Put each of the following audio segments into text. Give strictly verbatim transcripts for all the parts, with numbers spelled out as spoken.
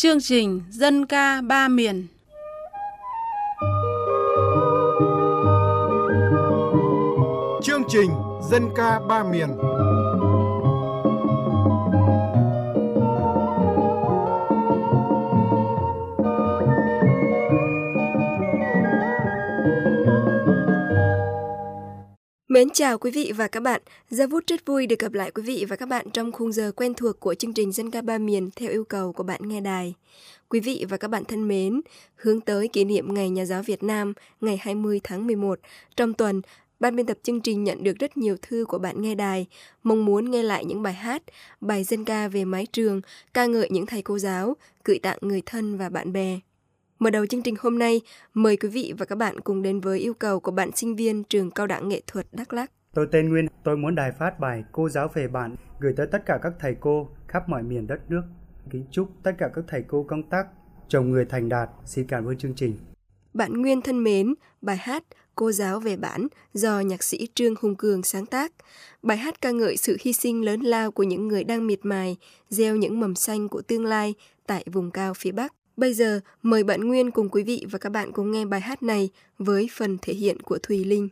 Chương trình Dân ca ba miền. Chương trình Dân ca ba miền. Mến chào quý vị và các bạn. Gia Vút rất vui được gặp lại quý vị và các bạn trong khung giờ quen thuộc của chương trình Dân ca ba miền theo yêu cầu của bạn nghe đài. Quý vị và các bạn thân mến, hướng tới kỷ niệm Ngày Nhà giáo Việt Nam ngày hai mươi tháng mười một, trong tuần, ban biên tập chương trình nhận được rất nhiều thư của bạn nghe đài, mong muốn nghe lại những bài hát, bài dân ca về mái trường, ca ngợi những thầy cô giáo, gửi tặng người thân và bạn bè. Mở đầu chương trình hôm nay, mời quý vị và các bạn cùng đến với yêu cầu của bạn sinh viên trường Cao đẳng Nghệ thuật Đắk Lắk. Tôi tên Nguyên, tôi muốn đài phát bài Cô giáo về bạn gửi tới tất cả các thầy cô khắp mọi miền đất nước. Kính chúc tất cả các thầy cô công tác chồng người thành đạt. Xin cảm ơn chương trình. Bạn Nguyên thân mến, bài hát Cô giáo về bạn do nhạc sĩ Trương Hùng Cường sáng tác. Bài hát ca ngợi sự hy sinh lớn lao của những người đang miệt mài gieo những mầm xanh của tương lai tại vùng cao phía Bắc. Bây giờ, mời bạn Nguyên cùng quý vị và các bạn cùng nghe bài hát này với phần thể hiện của Thùy Linh.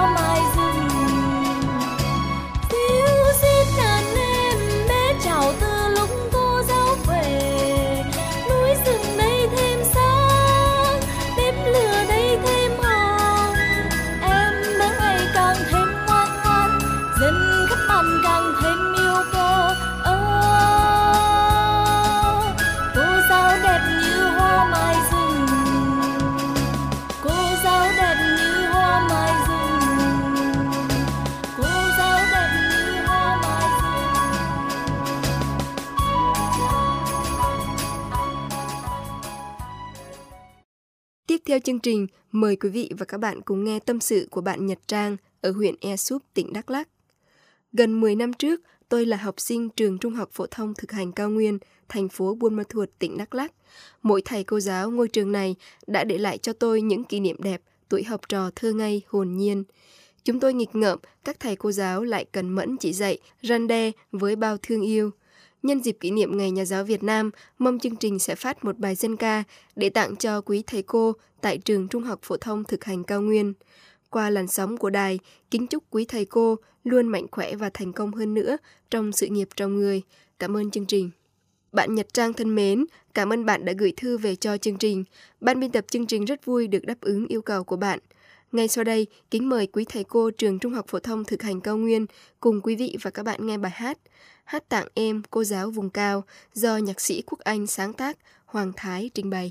Chào từ theo chương trình, mời quý vị và các bạn cùng nghe tâm sự của bạn Nhật Trang ở huyện Ea Súp, tỉnh Đắk Lắk. Gần mười năm trước, tôi là học sinh trường Trung học phổ thông thực hành Cao Nguyên, thành phố Buôn Ma Thuột, tỉnh Đắk Lắk. Mỗi thầy cô giáo ngôi trường này đã để lại cho tôi những kỷ niệm đẹp, tuổi học trò thơ ngây, hồn nhiên. Chúng tôi nghịch ngợm, các thầy cô giáo lại cần mẫn chỉ dạy, răn đe với bao thương yêu. Nhân dịp kỷ niệm Ngày Nhà giáo Việt Nam, mong chương trình sẽ phát một bài dân ca để tặng cho quý thầy cô tại trường Trung học phổ thông thực hành Cao Nguyên. Qua làn sóng của đài, kính chúc quý thầy cô luôn mạnh khỏe và thành công hơn nữa trong sự nghiệp trồng người. Cảm ơn chương trình. Bạn Nhật Trang thân mến, cảm ơn bạn đã gửi thư về cho chương trình. Ban biên tập chương trình rất vui được đáp ứng yêu cầu của bạn. Ngay sau đây, kính mời quý thầy cô trường Trung học phổ thông thực hành Cao Nguyên cùng quý vị và các bạn nghe bài hát Hát tặng em cô giáo vùng cao do nhạc sĩ Quốc Anh sáng tác, Hoàng Thái trình bày.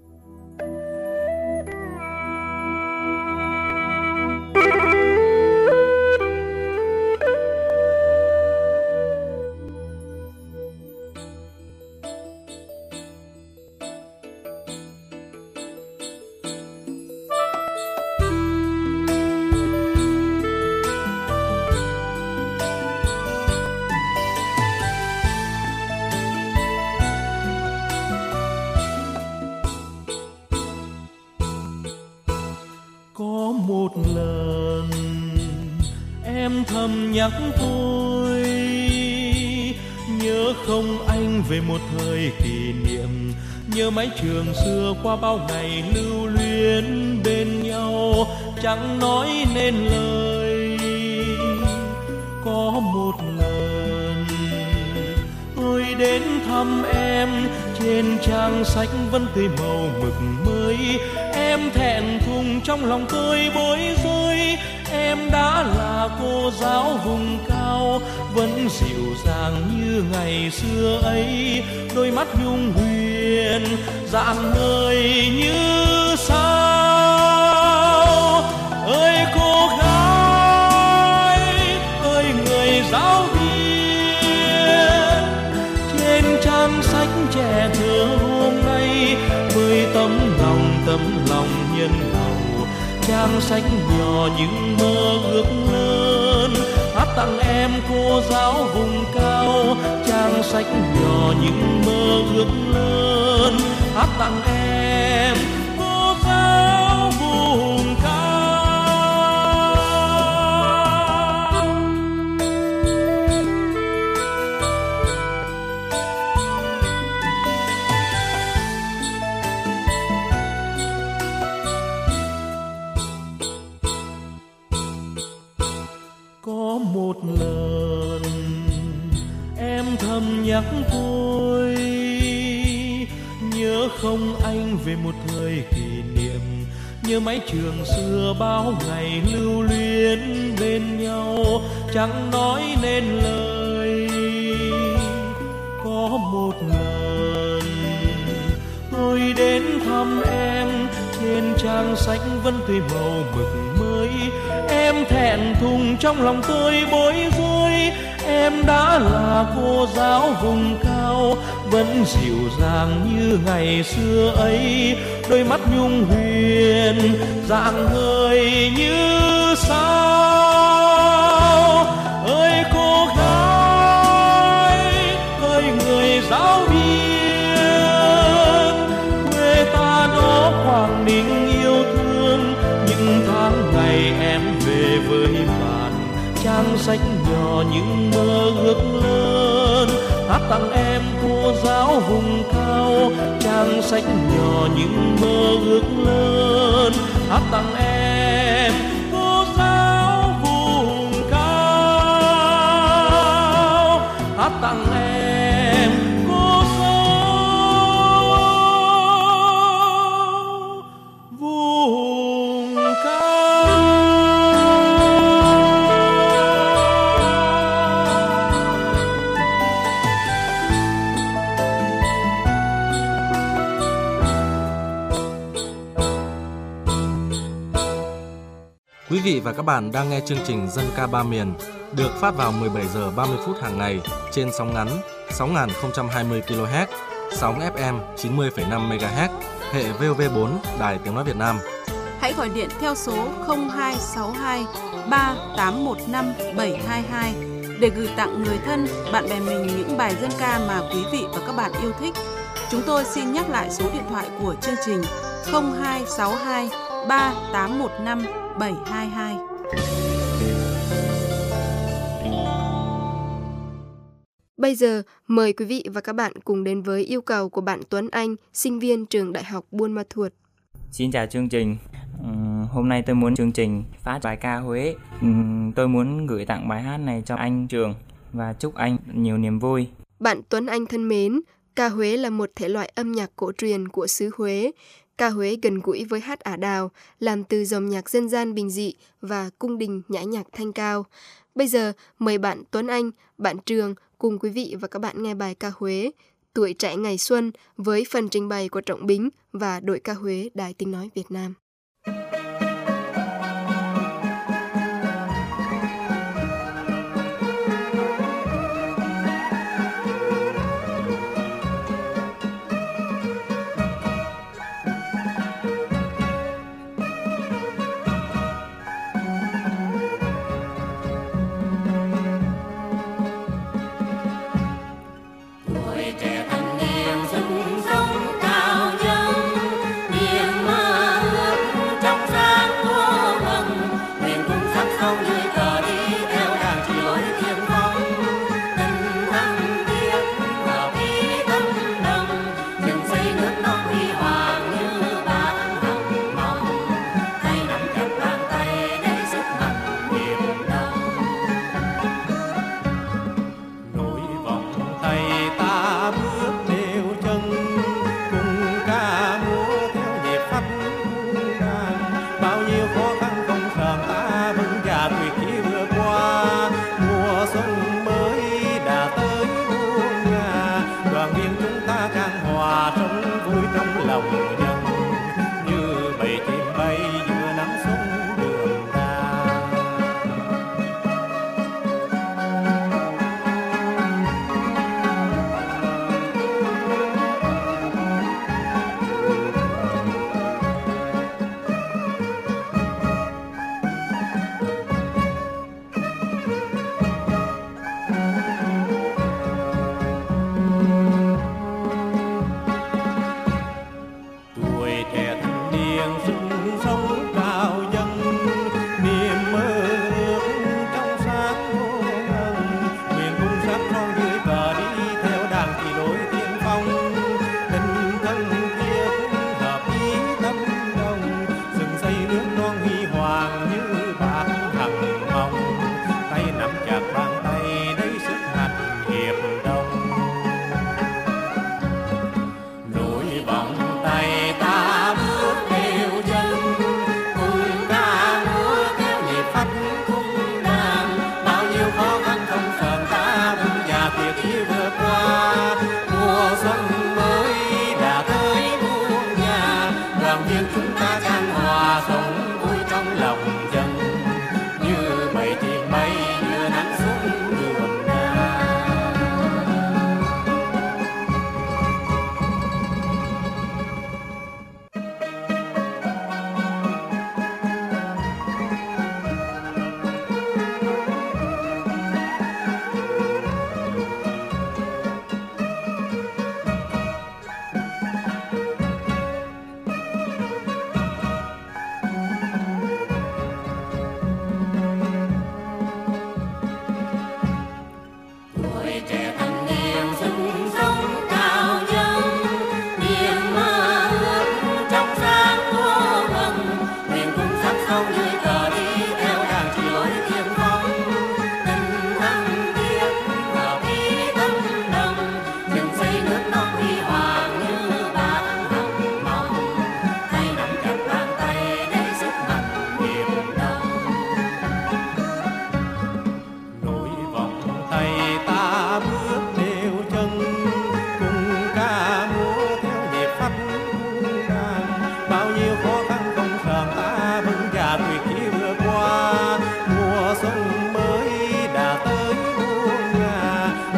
Một lần em thầm nhắc tôi, nhớ không anh về một thời kỷ niệm, nhớ mái trường xưa qua bao ngày lưu luyến bên nhau, chẳng nói nên lời. Có một lần tôi đến thăm em, trên trang sách vẫn tươi màu mực mới. Em thẹn thùng trong lòng tôi bối rối, em đã là cô giáo vùng cao, vẫn dịu dàng như ngày xưa ấy, đôi mắt nhung huyền rạng ngời như sao. Ơi cô gái, ơi người giáo viên, trên trang sách trẻ thơ hôm nay với tấm lòng tấm lòng nhân hậu, trang sách nhỏ những mơ ước lớn, hát tặng em cô giáo vùng cao. Trang sách nhỏ những mơ ước lớn, hát tặng em cô giáo vùng cao. Có một lần em thầm nhắc tôi, nhớ không anh về một thời kỷ niệm, nhớ mái trường xưa bao ngày lưu luyến bên nhau, chẳng nói nên lời. Có một lần tôi đến thăm em, trên trang sách vẫn tươi màu mực mới. Em thẹn thùng trong lòng tôi bối rối, em đã là cô giáo vùng cao, vẫn dịu dàng như ngày xưa ấy, đôi mắt nhung huyền rạng ngời như sao. Ơi cô gái, ơi người giáo viên, quê ta đó Quảng Ninh yêu thương, những tháng ngày em về với bạn. Trang sách nhỏ những mơ ước lớn, hát tặng em cô giáo vùng cao. Trang sách nhỏ những mơ ước lớn, hát tặng em cô giáo vùng cao, hát tặng em cô giáo vùng cao. Quý vị và các bạn đang nghe chương trình Dân ca ba miền được phát vào mười bảy giờ ba mươi phút hàng ngày trên sóng ngắn sáu nghìn không trăm hai mươi ki lô héc, sóng ép em chín mươi phẩy năm mê ga héc hệ vê o vê bốn Đài Tiếng nói Việt Nam. Hãy gọi điện theo số không hai sáu hai ba tám một năm bảy hai hai để gửi tặng người thân, bạn bè mình những bài dân ca mà quý vị và các bạn yêu thích. Chúng tôi xin nhắc lại số điện thoại của chương trình không hai sáu hai ba tám một năm bảy hai hai. Bây giờ, mời quý vị và các bạn cùng đến với yêu cầu của bạn Tuấn Anh, sinh viên trường Đại học Buôn Ma Thuột. Xin chào chương trình. Uhm, hôm nay tôi muốn chương trình phát bài ca Huế. Uhm, tôi muốn gửi tặng bài hát này cho anh Trường và chúc anh nhiều niềm vui. Bạn Tuấn Anh thân mến, ca Huế là một thể loại âm nhạc cổ truyền của xứ Huế. Ca Huế gần gũi với hát ả đào, làm từ dòng nhạc dân gian bình dị và cung đình nhã nhạc thanh cao. Bây giờ, mời bạn Tuấn Anh, bạn Trường cùng quý vị và các bạn nghe bài ca Huế Tuổi Trẻ Ngày Xuân với phần trình bày của Trọng Bính và đội ca Huế Đài Tiếng nói Việt Nam.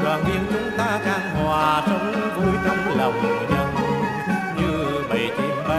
hòa sống vui trong lòng dân như bầy chim bay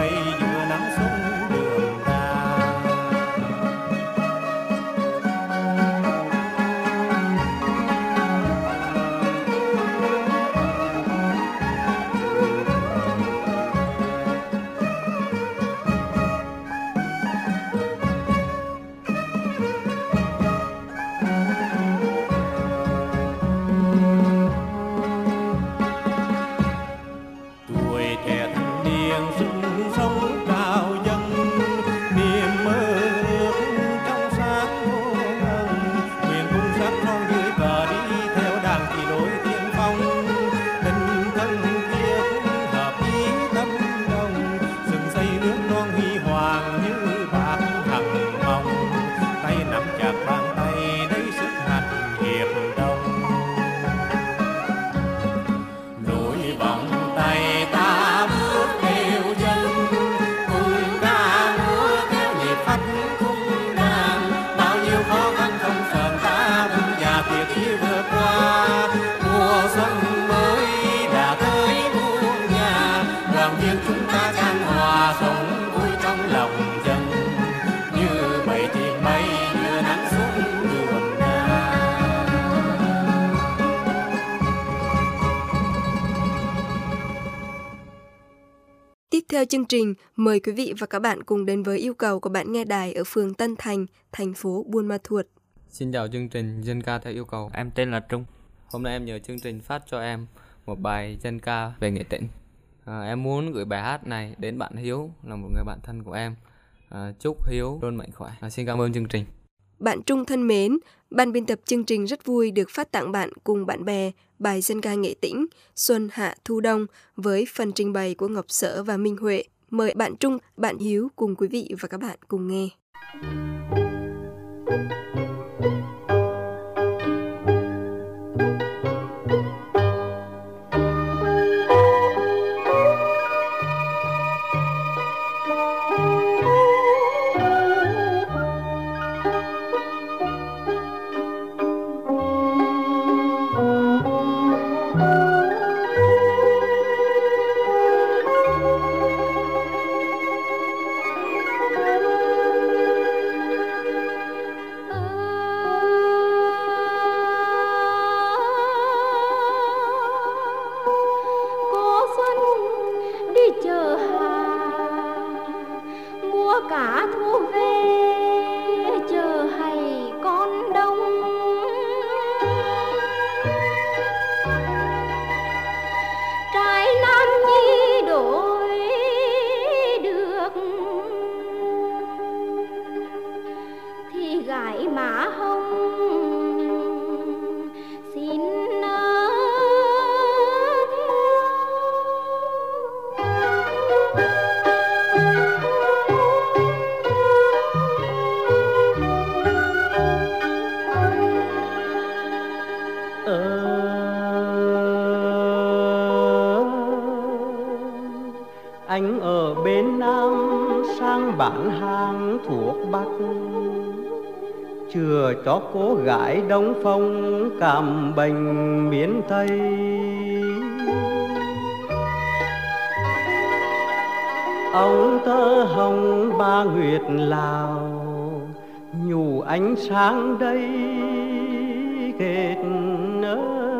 thân kia cũng hợp ý tâm đồng, rừng xây nước non huy hoàng như bạc hằng mong, tay nắm chặt bàn tay đấy sức mạnh hiệp đồng. Nối vòng tay ta bước theo chân, cùng ca múa theo nhịp phách cung đàn, bao nhiêu khó khăn không sờn ta vững và tuyệt chí vượt qua. Mùa xuân mới đã tới muôn nhà, đoàn viên chúng ta chan hòa sống vui trong lòng dân, như bầy chim bay đưa nắng xuống đường ra. Tiếp theo chương trình, mời quý vị và các bạn cùng đến với yêu cầu của bạn nghe đài ở phường Tân Thành, thành phố Buôn Ma Thuột. Xin chào chương trình dân ca theo yêu cầu. Em tên là Trung. Hôm nay em nhờ chương trình phát cho em một bài dân ca về Nghệ Tĩnh. À, em muốn gửi bài hát này đến bạn Hiếu, là một người bạn thân của em. À, chúc Hiếu luôn mạnh khỏe. À, xin cảm ơn chương trình. Bạn Trung thân mến, ban biên tập chương trình rất vui được phát tặng bạn cùng bạn bè bài dân ca Nghệ Tĩnh Xuân Hạ Thu Đông với phần trình bày của Ngọc Sở và Minh Huệ. Mời bạn Trung, bạn Hiếu cùng quý vị và các bạn cùng nghe. Anh ở bên Nam sang bán hàng thuốc Bắc, chừa cho cô gái Đông Phong cảm bệnh miền Tây. Ông tơ hồng ba nguyệt Lào nhủ anh sang đây kết nỡ.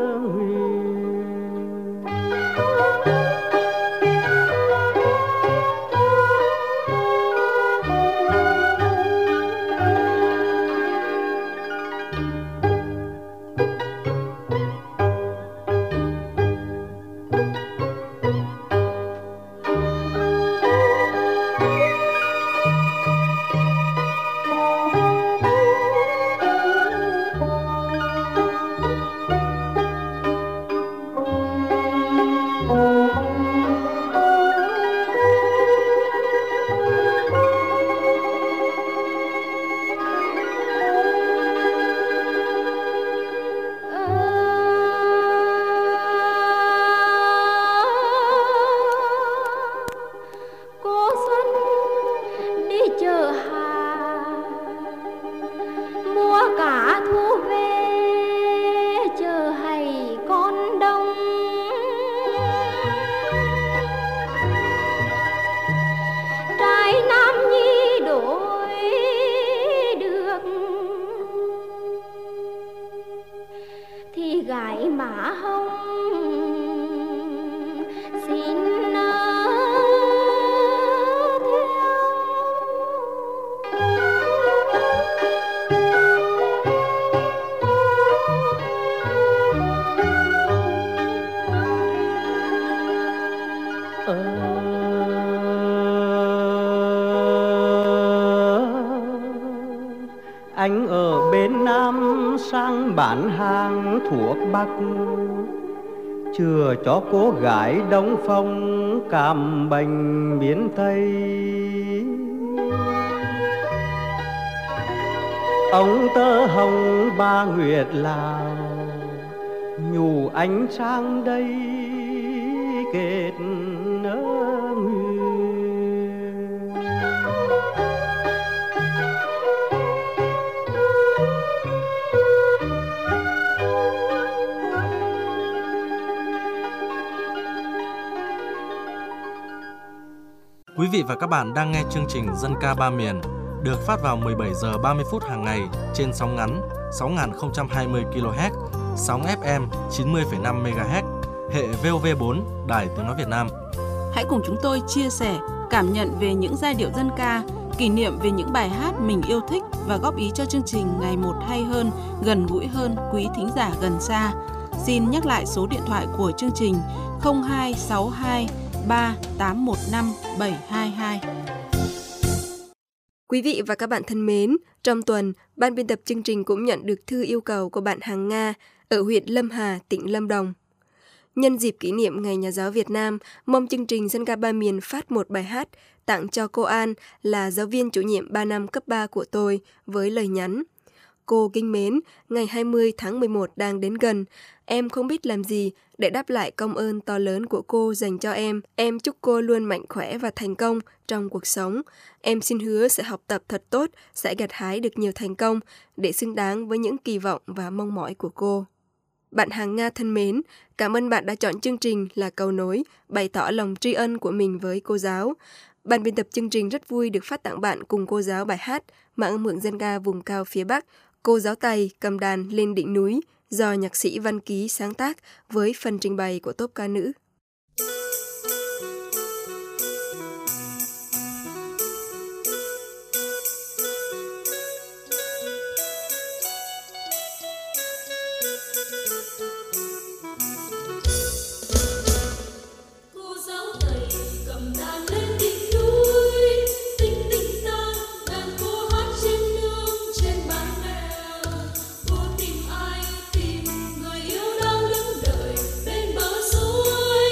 Anh ở bên Nam sang bán hàng thuốc Bắc, chừa cho cô gái Đông Phong cảm bệnh miền Tây. Ông tơ hồng ba nguyệt Lào nhủ anh sang đây kết nguyện. Quý vị và các bạn đang nghe chương trình Dân ca ba miền được phát vào mười bảy giờ ba mươi phút hàng ngày trên sóng ngắn sáu nghìn không trăm hai mươi ki lô héc, sóng ép em chín mươi phẩy năm mê ga héc, hệ vê o vê bốn, Đài Tiếng nói Việt Nam. Hãy cùng chúng tôi chia sẻ, cảm nhận về những giai điệu dân ca, kỷ niệm về những bài hát mình yêu thích và góp ý cho chương trình ngày một hay hơn, gần gũi hơn quý thính giả gần xa. Xin nhắc lại số điện thoại của chương trình không hai sáu hai ba tám một năm bảy hai hai. Quý vị và các bạn thân mến, trong tuần, ban biên tập chương trình cũng nhận được thư yêu cầu của bạn Hằng Nga ở huyện Lâm Hà, tỉnh Lâm Đồng. Nhân dịp kỷ niệm Ngày Nhà giáo Việt Nam, mong chương trình Dân ca ba miền phát một bài hát tặng cho cô An là giáo viên chủ nhiệm ba năm cấp ba của tôi với lời nhắn: Cô kính mến, ngày hai mươi tháng mười một đang đến gần. Em không biết làm gì để đáp lại công ơn to lớn của cô dành cho em. Em chúc cô luôn mạnh khỏe và thành công trong cuộc sống. Em xin hứa sẽ học tập thật tốt, sẽ gặt hái được nhiều thành công để xứng đáng với những kỳ vọng và mong mỏi của cô. Bạn Hằng Nga thân mến, cảm ơn bạn đã chọn chương trình là cầu nối, bày tỏ lòng tri ân của mình với cô giáo. Ban biên tập chương trình rất vui được phát tặng bạn cùng cô giáo bài hát Mà âm hưởng dân ca vùng cao phía Bắc, Cô giáo Tày cầm đàn lên đỉnh núi, do nhạc sĩ Văn Ký sáng tác với phần trình bày của tốp ca nữ. Cô tìm ai, tìm người yêu đang đứng đợi bên bờ suối.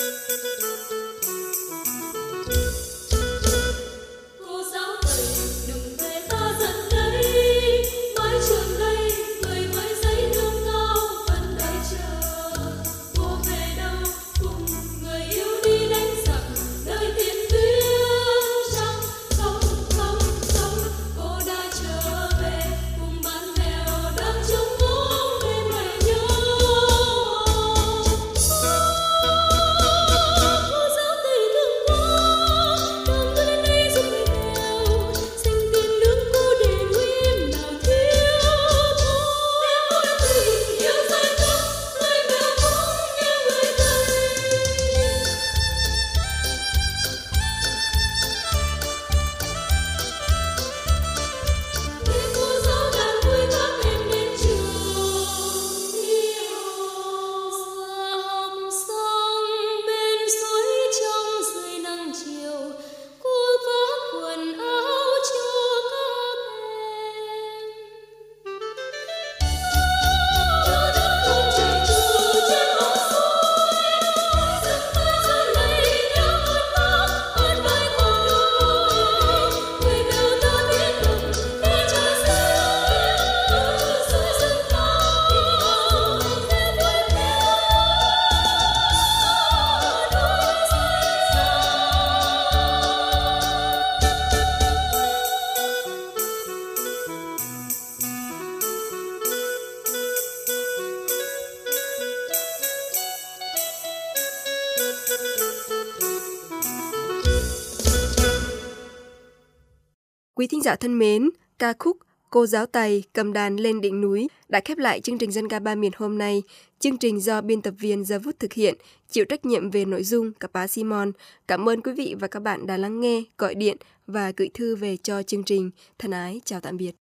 Quý thính giả thân mến, ca khúc Cô giáo Tày cầm đàn lên đỉnh núi đã khép lại chương trình Dân ca ba miền hôm nay. Chương trình do biên tập viên Gia Vút thực hiện, chịu trách nhiệm về nội dung Cà Pá Simon. Cảm ơn quý vị và các bạn đã lắng nghe, gọi điện và gửi thư về cho chương trình. Thân ái, chào tạm biệt.